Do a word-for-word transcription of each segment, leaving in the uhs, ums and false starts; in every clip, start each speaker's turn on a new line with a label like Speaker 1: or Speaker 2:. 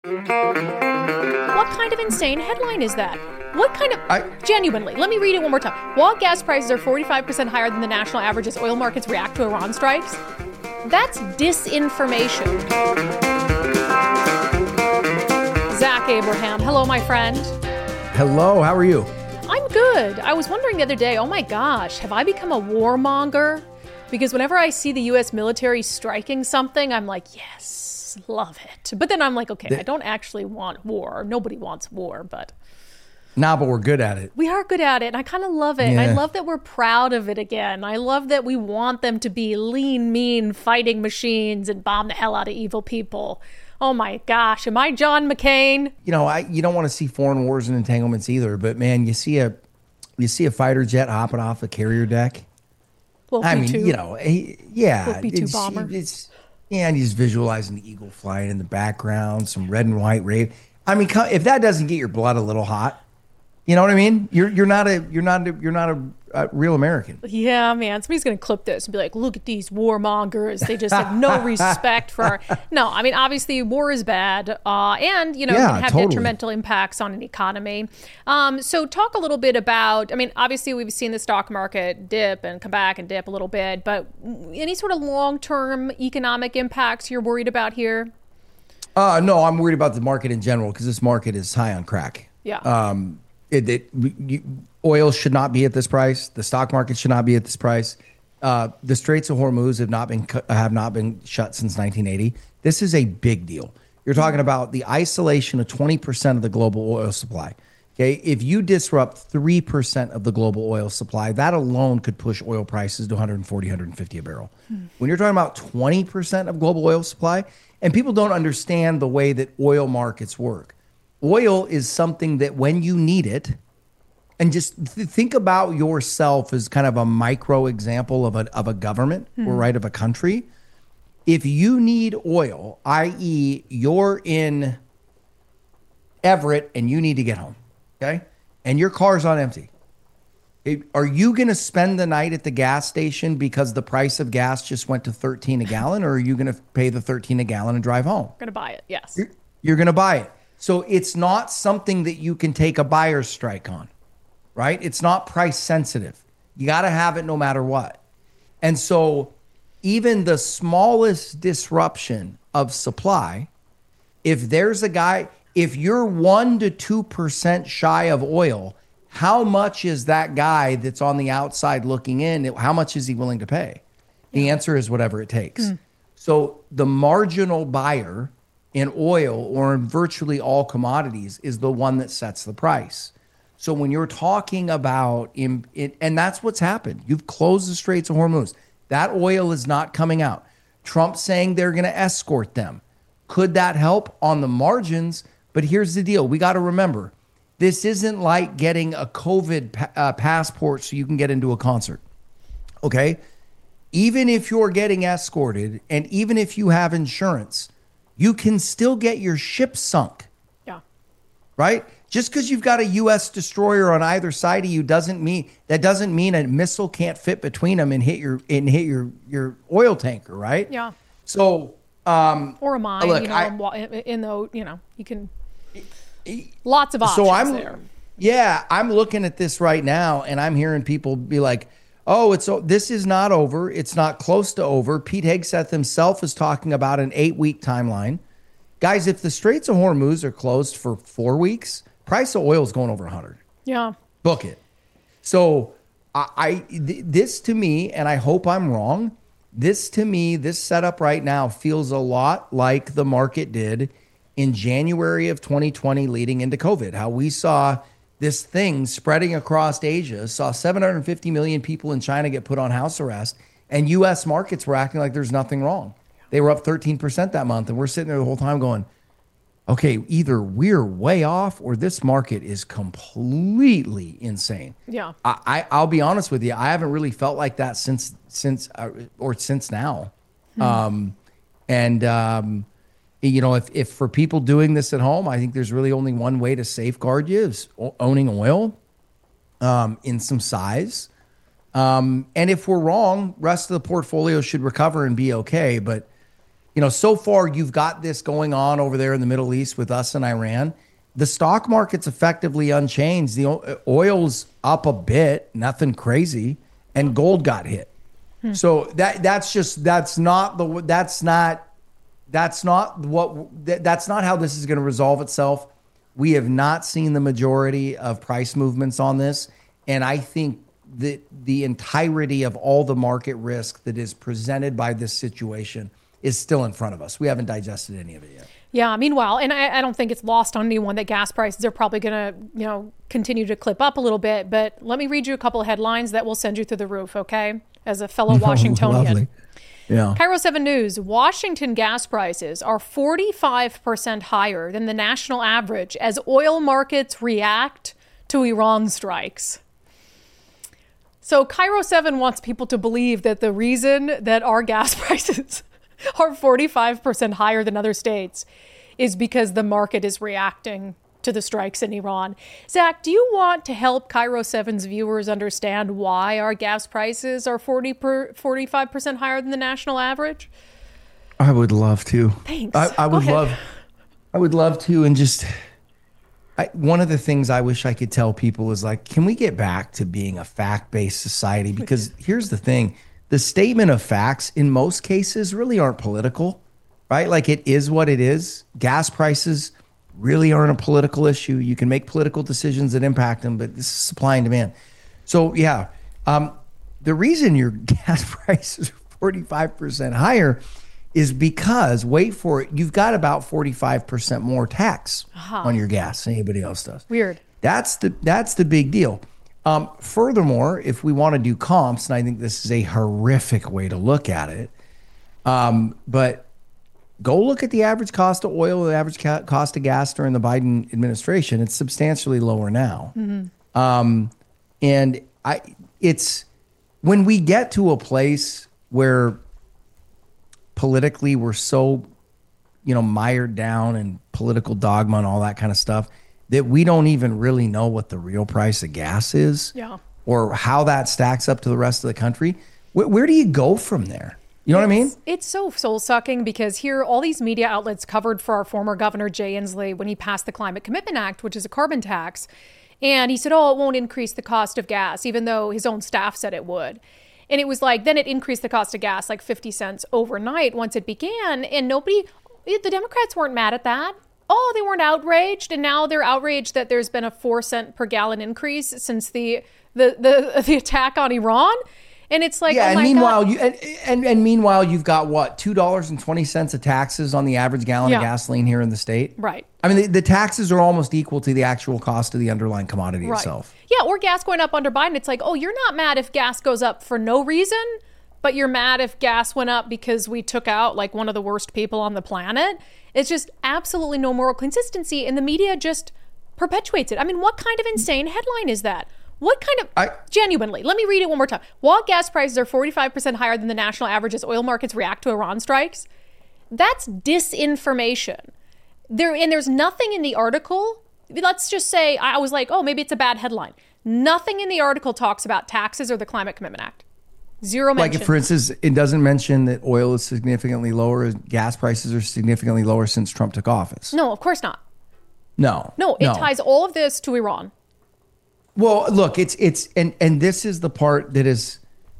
Speaker 1: What kind of insane headline is that? What kind of...
Speaker 2: I,
Speaker 1: genuinely, let me read it one more time. While gas prices are forty-five percent higher than the national average as oil markets react to Iran strikes, that's disinformation. Zach Abraham, hello, my friend.
Speaker 2: Hello, how are you?
Speaker 1: I'm good. I was wondering the other day, oh my gosh, have I become a warmonger? Because whenever I see the U S military striking something, I'm like, yes, love it. But then I'm like, okay, the, I don't actually want war. Nobody wants war, but...
Speaker 2: Nah, but we're good at it.
Speaker 1: We are good at it, and I kind of love it.
Speaker 2: Yeah.
Speaker 1: And I love that we're proud of it again. I love that we want them to be lean, mean fighting machines and bomb the hell out of evil people. Oh my gosh, am I John McCain?
Speaker 2: You know, I you don't want to see foreign wars and entanglements either, but man, you see a you see a fighter jet hopping off the carrier deck.
Speaker 1: Well,
Speaker 2: I
Speaker 1: B
Speaker 2: mean,
Speaker 1: two.
Speaker 2: you know, he, yeah,
Speaker 1: B two
Speaker 2: it's,
Speaker 1: bomber.
Speaker 2: It's yeah, and he's visualizing the eagle flying in the background, some red and white rave. I mean, if that doesn't get your blood a little hot, you know what I mean? You're you're not a you're not a, you're not a, a real American.
Speaker 1: Yeah, man. Somebody's gonna clip this and be like, "Look at these warmongers. They just have no respect for." Our... No, I mean, obviously, war is bad, uh, and you know,
Speaker 2: yeah,
Speaker 1: can have
Speaker 2: totally.
Speaker 1: detrimental impacts on an economy. Um, so, talk a little bit about. I mean, obviously, we've seen the stock market dip and come back and dip a little bit, but any sort of long-term economic impacts you're worried about here?
Speaker 2: Uh, no, I'm worried about the market in general because this market is high on crack.
Speaker 1: Yeah.
Speaker 2: Um, It, it, you, oil should not be at this price. The stock market should not be at this price. Uh, the Straits of Hormuz have not been have not been shut since nineteen eighty. This is a big deal. You're talking about the isolation of twenty percent of the global oil supply. Okay, if you disrupt three percent of the global oil supply, that alone could push oil prices to one forty, one fifty a barrel. Hmm. When you're talking about twenty percent of global oil supply, and people don't understand the way that oil markets work. Oil is something that when you need it, and just th- think about yourself as kind of a micro example of a, of a government mm-hmm. or right of a country. If you need oil, that is you're in Everett and you need to get home, okay? And your car's on empty. It, are you going to spend the night at the gas station because the price of gas just went to thirteen a gallon, or are you going to pay the thirteen a gallon and drive home?
Speaker 1: Going to buy it, yes.
Speaker 2: You're, you're going to buy it. So it's not something that you can take a buyer's strike on, right? It's not price sensitive. You got to have it no matter what. And so even the smallest disruption of supply, if there's a guy, if you're one to two percent shy of oil, how much is that guy that's on the outside looking in, how much is he willing to pay? The answer is whatever it takes. Mm. So the marginal buyer in oil or in virtually all commodities is the one that sets the price. So when you're talking about, in, it, and that's what's happened. You've closed the Straits of Hormuz. That oil is not coming out. Trump's saying they're going to escort them. Could that help on the margins? But here's the deal. We got to remember, this isn't like getting a COVID pa- uh, passport so you can get into a concert. Okay? Even if you're getting escorted and even if you have insurance, you can still get your ship sunk.
Speaker 1: Yeah.
Speaker 2: Right? Just because you've got a U S destroyer on either side of you doesn't mean that doesn't mean a missile can't fit between them and hit your and hit your your oil tanker, right?
Speaker 1: Yeah.
Speaker 2: So um
Speaker 1: or a mine,
Speaker 2: look,
Speaker 1: you know,
Speaker 2: I,
Speaker 1: in the you know, you can lots of options
Speaker 2: so I'm,
Speaker 1: there.
Speaker 2: Yeah, I'm looking at this right now and I'm hearing people be like, oh, it's this is not over. It's not close to over. Pete Hegseth himself is talking about an eight-week timeline. Guys, if the Straits of Hormuz are closed for four weeks, price of oil is going over one hundred.
Speaker 1: Yeah.
Speaker 2: Book it. So I, I th- this to me, and I hope I'm wrong, this to me, this setup right now feels a lot like the market did in January of twenty twenty leading into COVID, how we saw this thing spreading across Asia, saw seven hundred fifty million people in China get put on house arrest, and U S markets were acting like there's nothing wrong. They were up thirteen percent that month, and we're sitting there the whole time going, okay, either we're way off or this market is completely insane.
Speaker 1: Yeah.
Speaker 2: I, I, I'll be honest with you, I haven't really felt like that since, since uh, or since now. Hmm. Um, and, um, you know, if, if for people doing this at home, I think there's really only one way to safeguard you is owning oil um, in some size. Um, and if we're wrong, rest of the portfolio should recover and be okay. But you know, so far you've got this going on over there in the Middle East with us and Iran. The stock market's effectively unchanged. The o- oil's up a bit, nothing crazy, and gold got hit. Hmm. So that that's just that's not the that's not that's not what that, that's not how this is going to resolve itself. We have not seen the majority of price movements on this, and I think that the entirety of all the market risk that is presented by this situation is still in front of us. We haven't digested any of it yet.
Speaker 1: Yeah. Meanwhile, and I, I don't think it's lost on anyone that gas prices are probably going to, you know, continue to clip up a little bit. But let me read you a couple of headlines that will send you through the roof, okay? As a fellow Washingtonian.
Speaker 2: Lovely. Yeah.
Speaker 1: Cairo seven News, Washington gas prices are forty-five percent higher than the national average as oil markets react to Iran strikes. So Cairo seven wants people to believe that the reason that our gas prices are forty-five percent higher than other states is because the market is reacting to the strikes in Iran. Zach, do you want to help Cairo seven's viewers understand why our gas prices are forty per, forty-five percent higher than the national average?
Speaker 2: I would love to.
Speaker 1: Thanks.
Speaker 2: I, I would love, I would love to. And just, I, one of the things I wish I could tell people is like, can we get back to being a fact-based society? Because here's the thing. The statement of facts in most cases really aren't political, right? Like it is what it is. Gas prices really aren't a political issue. You can make political decisions that impact them, but this is supply and demand. So yeah, um, the reason your gas prices are forty-five percent higher is because, wait for it, you've got about forty-five percent more tax uh-huh. on your gas than anybody else does.
Speaker 1: Weird.
Speaker 2: That's the that's the big deal. Um, furthermore, if we want to do comps, and I think this is a horrific way to look at it, um, but go look at the average cost of oil, the average ca- cost of gas during the Biden administration. It's substantially lower now. Mm-hmm. Um, and I, it's when we get to a place where politically we're so, you know, mired down in political dogma and all that kind of stuff, that we don't even really know what the real price of gas is
Speaker 1: yeah.
Speaker 2: or how that stacks up to the rest of the country. Where, where do you go from there? You know
Speaker 1: it's,
Speaker 2: what I mean?
Speaker 1: It's so soul-sucking because here all these media outlets covered for our former governor, Jay Inslee, when he passed the Climate Commitment Act, which is a carbon tax. And he said, oh, it won't increase the cost of gas, even though his own staff said it would. And it was like, then it increased the cost of gas like fifty cents overnight once it began. And nobody, the Democrats weren't mad at that. Oh, they weren't outraged. And now they're outraged that there's been a four cent per gallon increase since the the the, the attack on Iran. And it's like,
Speaker 2: yeah,
Speaker 1: oh
Speaker 2: and
Speaker 1: my
Speaker 2: meanwhile,
Speaker 1: God.
Speaker 2: you and, and and meanwhile, you've got what two dollars and twenty cents of taxes on the average gallon
Speaker 1: yeah.
Speaker 2: of gasoline here in the state.
Speaker 1: Right.
Speaker 2: I mean, the, the taxes are almost equal to the actual cost of the underlying commodity
Speaker 1: right.
Speaker 2: itself.
Speaker 1: Yeah, or gas going up under Biden. It's like, oh, you're not mad if gas goes up for no reason, but you're mad if gas went up because we took out like one of the worst people on the planet. It's just absolutely no moral consistency, and the media just perpetuates it. I mean, what kind of insane headline is that? What kind of, I, genuinely, let me read it one more time. While gas prices are forty-five percent higher than the national average as oil markets react to Iran strikes, that's disinformation. There And there's nothing in the article, let's just say, I was like, oh, maybe it's a bad headline. Nothing in the article talks about taxes or the Climate Commitment Act. Zero mention.
Speaker 2: Like, for instance, it doesn't mention that oil is significantly lower, gas prices are significantly lower since Trump took office.
Speaker 1: No, of course not.
Speaker 2: No.
Speaker 1: No, it
Speaker 2: no.
Speaker 1: ties all of this to Iran.
Speaker 2: Well, look, it's, it's, and, and this is the part that is,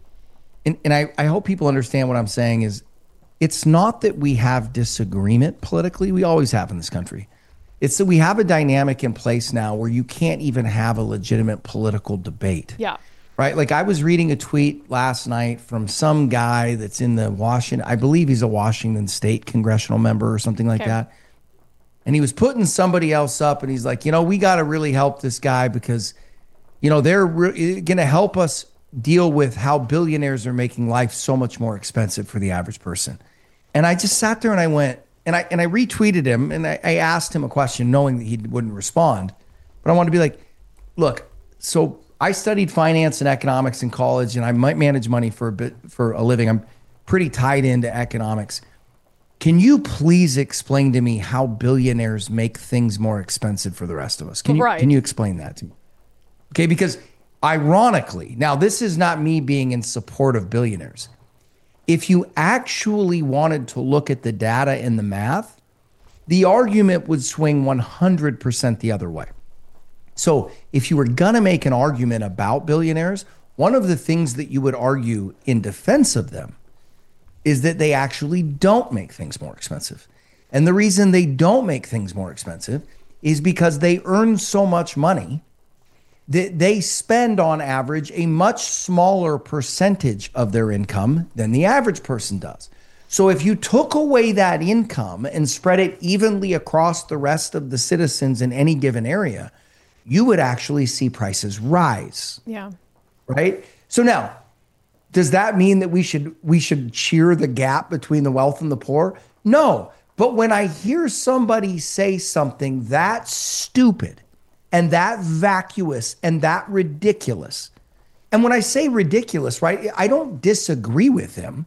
Speaker 2: and, and I, I hope people understand what I'm saying is, it's not that we have disagreement politically. We always have in this country. It's that we have a dynamic in place now where you can't even have a legitimate political debate.
Speaker 1: Yeah.
Speaker 2: Right? Like, I was reading a tweet last night from some guy that's in the Washington, I believe he's a Washington State congressional member or something like okay. that. And he was putting somebody else up and he's like, you know, we got to really help this guy because, you know, they're re- going to help us deal with how billionaires are making life so much more expensive for the average person. And I just sat there and I went, and I and I retweeted him and I, I asked him a question knowing that he wouldn't respond. But I wanted to be like, look, so I studied finance and economics in college and I might manage money for a bit for a living. I'm pretty tied into economics. Can you please explain to me how billionaires make things more expensive for the rest of us? Can you,
Speaker 1: right.
Speaker 2: can you explain that to me? Okay, because ironically, now this is not me being in support of billionaires. if you actually wanted to look at the data and the math, the argument would swing one hundred percent the other way. So if you were going to make an argument about billionaires, one of the things that you would argue in defense of them is that they actually don't make things more expensive. And the reason they don't make things more expensive is because they earn so much money that they spend on average a much smaller percentage of their income than the average person does. So if you took away that income and spread it evenly across the rest of the citizens in any given area, you would actually see prices rise.
Speaker 1: Yeah.
Speaker 2: Right? So now, does that mean that we should we should cheer the gap between the wealth and the poor? No. But when I hear somebody say something that stupid and that vacuous and that ridiculous, and when I say ridiculous, right, I don't disagree with him.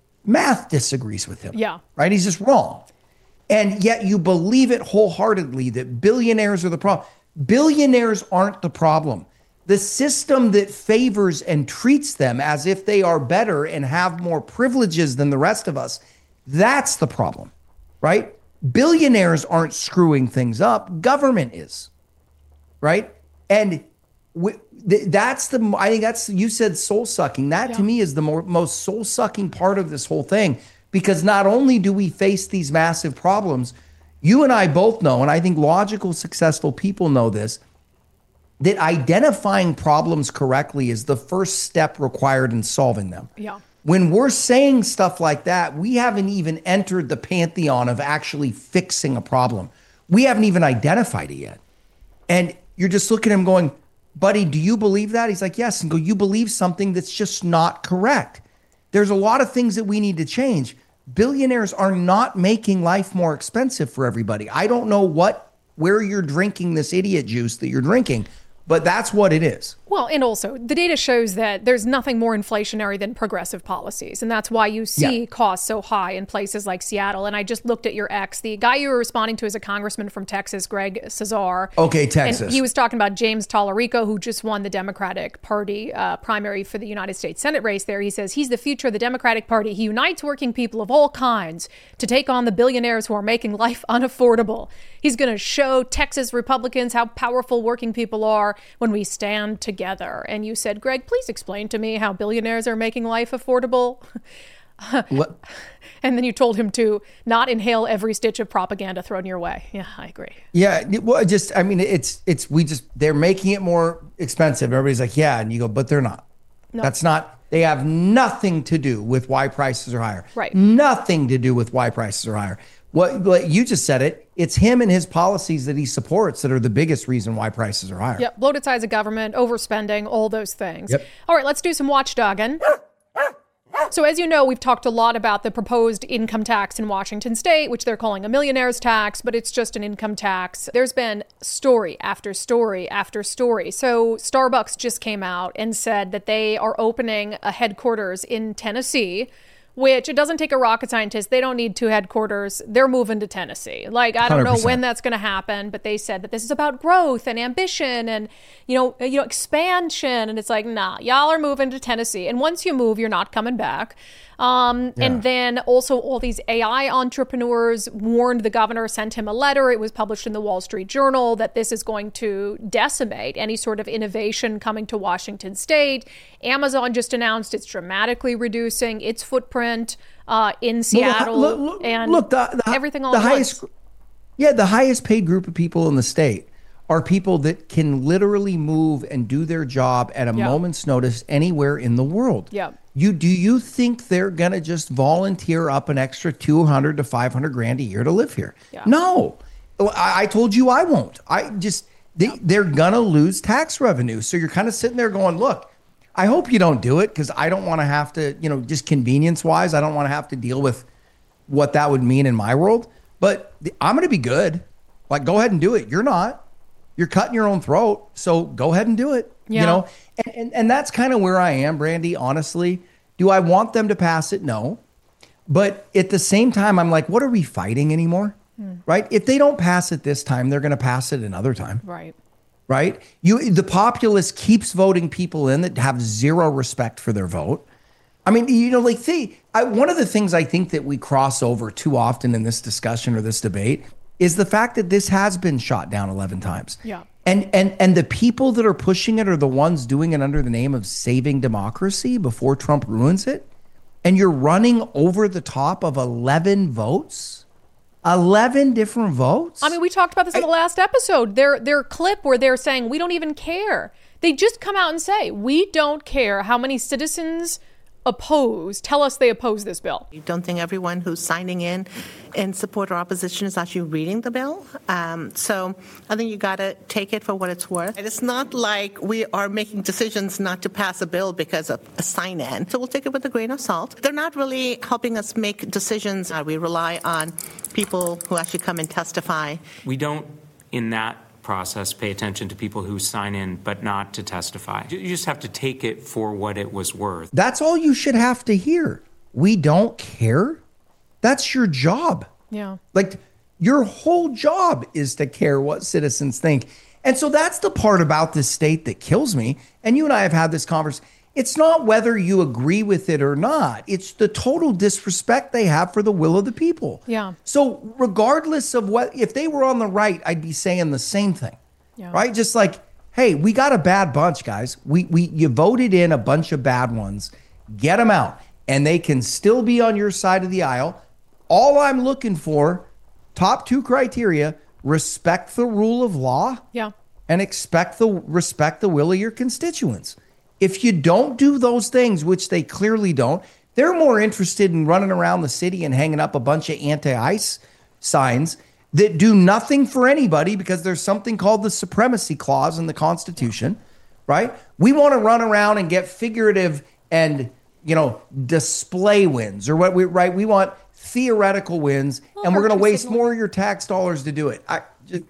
Speaker 2: Math disagrees with him.
Speaker 1: Yeah.
Speaker 2: Right? He's just wrong. And yet you believe it wholeheartedly that billionaires are the problem. Billionaires aren't the problem. The system that favors and treats them as if they are better and have more privileges than the rest of us, that's the problem, right? Billionaires aren't screwing things up. Government is, right? And w- th- that's the, I think that's, you said soul sucking. That
Speaker 1: yeah.
Speaker 2: to me is the more, most soul sucking part of this whole thing, because not only do we face these massive problems, you and I both know, and I think logical, successful people know this, that identifying problems correctly is the first step required in solving them.
Speaker 1: Yeah.
Speaker 2: When we're saying stuff like that, we haven't even entered the pantheon of actually fixing a problem. We haven't even identified it yet. And you're just looking at him going, buddy, do you believe that? He's like, yes. And go, you believe something that's just not correct. There's a lot of things that we need to change. Billionaires are not making life more expensive for everybody. I don't know what, where you're drinking this idiot juice that you're drinking, but that's what it is.
Speaker 1: Well, and also the data shows that there's nothing more inflationary than progressive policies. And that's why you see yeah. costs so high in places like Seattle. And I just looked at your ex. The guy you were responding to is a congressman from Texas, Greg Cesar.
Speaker 2: Okay, Texas.
Speaker 1: And he was talking about James Tallarico, who just won the Democratic Party uh, primary for the United States Senate race there. He says he's the future of the Democratic Party. He unites working people of all kinds to take on the billionaires who are making life unaffordable. He's going to show Texas Republicans how powerful working people are when we stand together. And you said, Greg, please explain to me how billionaires are making life affordable.
Speaker 2: What?
Speaker 1: And then you told him to not inhale every stitch of propaganda thrown your way. Yeah, I agree.
Speaker 2: Yeah, well, just, I mean, it's, it's, we just, they're making it more expensive. Everybody's like, yeah. And you go, but they're not. No. That's not, they have nothing to do with why prices are higher.
Speaker 1: Right.
Speaker 2: Nothing to do with why prices are higher. What, what you just said it, it's him and his policies that he supports that are the biggest reason why prices are higher.
Speaker 1: Yep, bloated sides of government, overspending, all those things.
Speaker 2: Yep.
Speaker 1: All right, let's do some watchdogging. So as you know, we've talked a lot about the proposed income tax in Washington state, which they're calling a millionaire's tax, but it's just an income tax. There's been story after story after story. So Starbucks just came out and said that they are opening a headquarters in Tennessee, which it doesn't take a rocket scientist. They don't need two headquarters. They're moving to Tennessee. Like, I don't know one hundred percent when that's going to happen, but they said that this is about growth and ambition and, you know, you know, expansion. And it's like, nah, y'all are moving to Tennessee. And once you move, you're not coming back. Um, yeah. And then also all these A I entrepreneurs warned the governor, sent him a letter. It was published in the Wall Street Journal that this is going to decimate any sort of innovation coming to Washington state. Amazon just announced it's dramatically reducing its footprint uh, in Seattle
Speaker 2: look, look,
Speaker 1: and
Speaker 2: look, the, the,
Speaker 1: everything all
Speaker 2: the
Speaker 1: at
Speaker 2: highest,
Speaker 1: once.
Speaker 2: Yeah, the highest paid group of people in the state are people that can literally move and do their job at a yeah. moment's notice anywhere in the world.
Speaker 1: Yeah.
Speaker 2: You do you think they're going to just volunteer up an extra two hundred to five hundred grand a year to live here?
Speaker 1: Yeah.
Speaker 2: No. I, I told you I won't. I just they, yeah. they're going to lose tax revenue. So you're kind of sitting there going, "Look, I hope you don't do it because I don't want to have to, you know, just convenience-wise, I don't want to have to deal with what that would mean in my world, but the, I'm going to be good. Like go ahead and do it. You're not. You're cutting your own throat. So go ahead and do it."
Speaker 1: Yeah.
Speaker 2: You know, and, and, and that's kind of where I am, Brandy, honestly. Do I want them to pass it? No. But at the same time, I'm like, what are we fighting anymore? Mm. Right? If they don't pass it this time, they're going to pass it another time.
Speaker 1: Right.
Speaker 2: Right? You, the populace keeps voting people in that have zero respect for their vote. I mean, you know, like, see, I, one of the things I think that we cross over too often in this discussion or this debate is the fact that this has been shot down eleven times.
Speaker 1: Yeah.
Speaker 2: And and and the people that are pushing it are the ones doing it under the name of saving democracy before Trump ruins it. And you're running over the top of eleven votes? eleven different votes?
Speaker 1: I mean, we talked about this in the last episode. Their their clip where they're saying, we don't even care. They just come out and say, we don't care how many citizens oppose, tell us they oppose this bill.
Speaker 3: You don't think everyone who's signing in in support or opposition is actually reading the bill? Um, so I think you got to take it for what it's worth. It's not like we are making decisions not to pass a bill because of a sign-in. So we'll take it with a grain of salt. They're not really helping us make decisions. Uh, we rely on people who actually come and testify.
Speaker 4: We don't, in that process, pay attention to people who sign in but not to testify. You just have to take it for what it was worth.
Speaker 2: That's all you should have to hear. We don't care. That's your job.
Speaker 1: Yeah.
Speaker 2: Like, your whole job is to care what citizens think. And so that's the part about this state that kills me. And you and I have had this conversation. It's not whether you agree with it or not. It's the total disrespect they have for the will of the people.
Speaker 1: Yeah.
Speaker 2: So regardless of what, if they were on the right, I'd be saying the same thing.
Speaker 1: Yeah.
Speaker 2: Right? Just like, hey, we got a bad bunch, guys. We we you voted in a bunch of bad ones. Get them out. And they can still be on your side of the aisle. All I'm looking for, top two criteria, respect the rule of law.
Speaker 1: Yeah.
Speaker 2: And expect the respect the will of your constituents. If you don't do those things, which they clearly don't, they're more interested in running around the city and hanging up a bunch of anti-ICE signs that do nothing for anybody because there's something called the supremacy clause in the Constitution, right? We want to run around and get figurative and, you know, display wins or what we, right? We want theoretical wins, well, and we're going to waste signal. more of your tax dollars to do it. I just...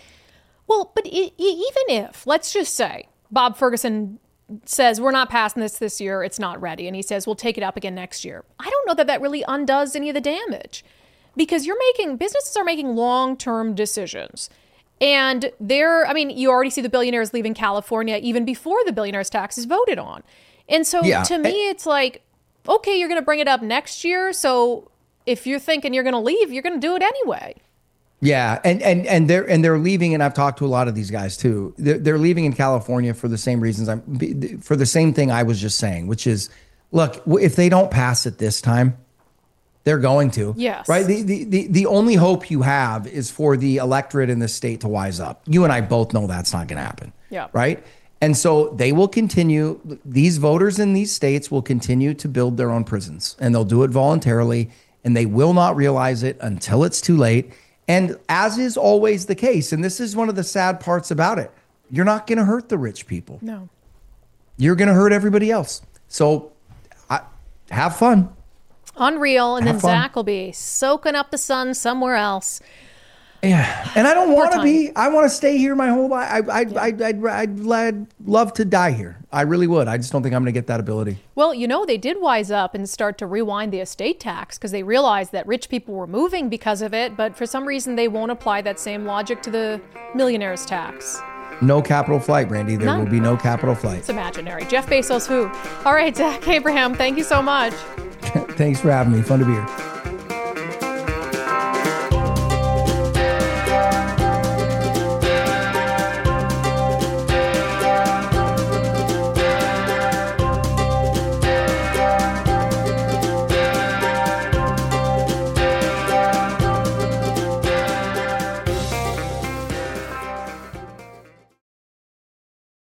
Speaker 1: Well, but it, even if, let's just say, Bob Ferguson says, we're not passing this this year, it's not ready. And he says, we'll take it up again next year. I don't know that that really undoes any of the damage because you're making, businesses are making long-term decisions. And they're, I mean, you already see the billionaires leaving California even before the billionaires tax is voted on. And so yeah. to me, it's like, okay, you're going to bring it up next year. So if you're thinking you're going to leave, you're going to do it anyway.
Speaker 2: Yeah, and and and they're and they're leaving, and I've talked to a lot of these guys too. They're, they're leaving in California for the same reasons. I'm for the same thing I was just saying, which is, look, if they don't pass it this time, they're going to.
Speaker 1: Yes.
Speaker 2: Right. The the the, the only hope you have is for the electorate in this state to wise up. You and I both know that's not going to happen.
Speaker 1: Yeah.
Speaker 2: Right. And so they will continue. These voters in these states will continue to build their own prisons, and they'll do it voluntarily, and they will not realize it until it's too late. And as is always the case, and this is one of the sad parts about it, you're not going to hurt the rich people.
Speaker 1: No.
Speaker 2: You're going to hurt everybody else. So I, have fun.
Speaker 1: Unreal. And
Speaker 2: have
Speaker 1: then
Speaker 2: fun.
Speaker 1: Zach will be soaking up the sun somewhere else.
Speaker 2: Yeah. And I don't want to be. I want to stay here my whole life. I, I, yeah. I'd, I'd, I'd, I'd love to die here. I really would. I just don't think I'm going to get that ability.
Speaker 1: Well, you know, they did wise up and start to rewind the estate tax because they realized that rich people were moving because of it. But for some reason, they won't apply that same logic to the millionaires tax.
Speaker 2: No capital flight, Brandy. There None. will be no capital flight.
Speaker 1: It's imaginary. Jeff Bezos, who? All right, Zach Abraham, thank you so much.
Speaker 2: Thanks for having me. Fun to be here.